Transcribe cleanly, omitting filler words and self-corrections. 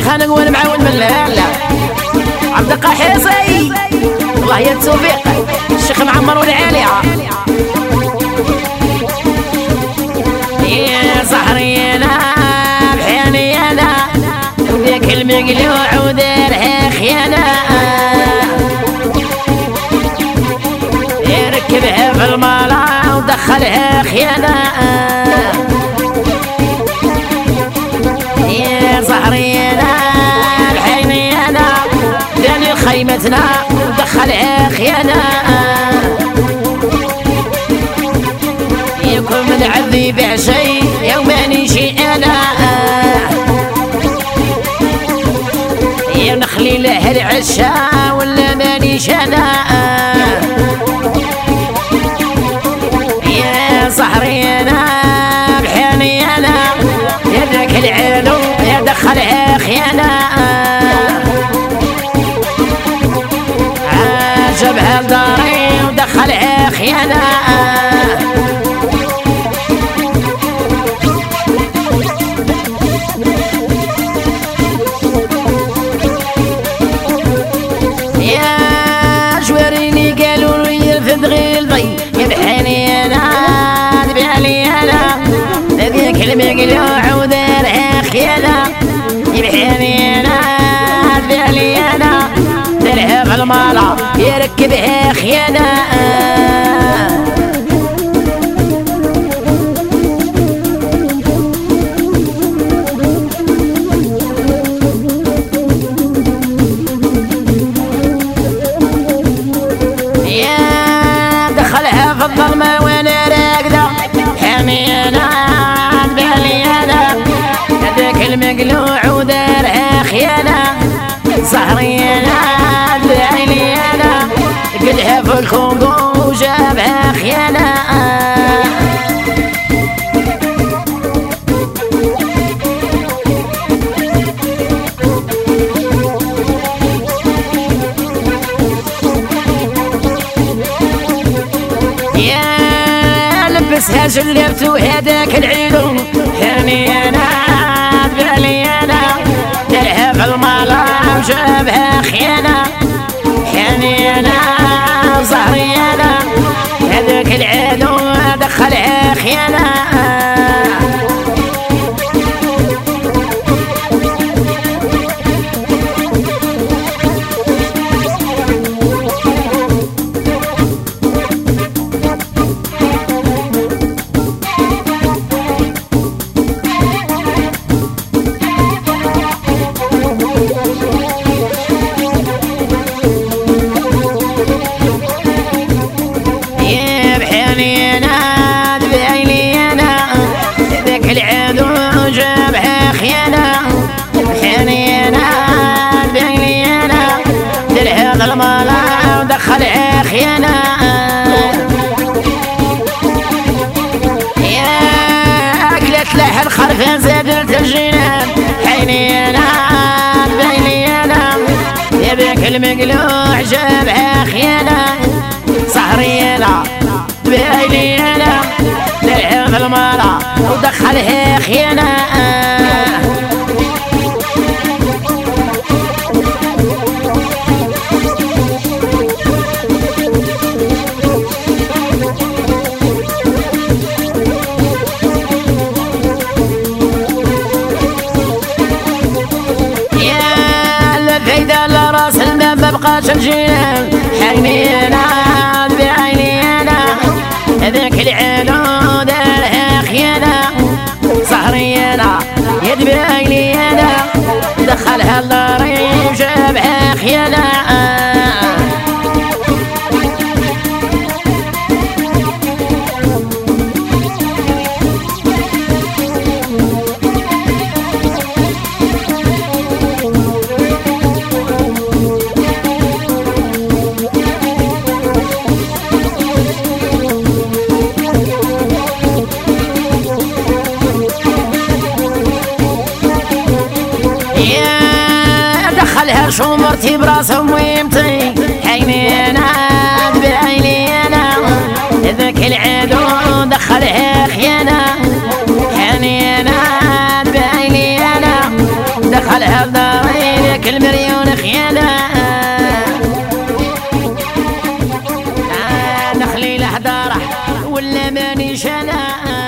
الخانق والمعاون من الهلا عبد القحيصي الله يا التوفيق الشيخ معمر والعالية يا صحري انا بحياني انا وديك المقلوع وديرها خيانة يركبها في المالا ودخلها خيانة يا صحري انا بحياني انا داني خيمتنا ودخلها خيانة يكون من عذي بعشي يوماني شي انا يا نخلي له العشا ولا مانيش انا يا صحري انا بحياني انا يا ذاك العلو يا دخلها خيانة عجبها لداري ودخلها خيانة يا جواريني قالوا لي الفد غير الضي يا بحالي انا بحالي انا هذيك المقلوع ودارها خيانة يا بحالي انا بحالي انا دارها في المالا يركبها خيانة في الظلمة وانا راقدة حامي انا بالي انا هذاك المقلوع ودارها خيانة صهري انا بعيني انا قلها في الكونغو وجابها خيانة لبسها جلبتو هذاك العيلو حامي انا بالي انا دارها في المالا وجابها خيانة حامي انا زهري انا هذاك العيلو دخلها خيانة العدو جابها خيانة حيني انا بعيني انا دلها ظلمالة ودخلها خيانة يا اكلت له الخرفة زادت الجنان حيني انا بعيني انا يا بك المقلوع جابها خيانة صهري انا بعيني انا دلها ظلمالة ودخلها خيانة يا الفايدة لراس الباب مبقاش الجنان حيني انا بعيني انا هذاك العلو دارها خيانة صهري انا يد بعيني انا دخلها الداري وجابها خيانة دخلها شمرتي براسهم ويمتي حيني انا بعيني انا ذاك العدو دخلها خيانة حيني انا بعيني انا دخلها الدار كل مليون خيانة نخلي الحضارة ولا مانيش أنا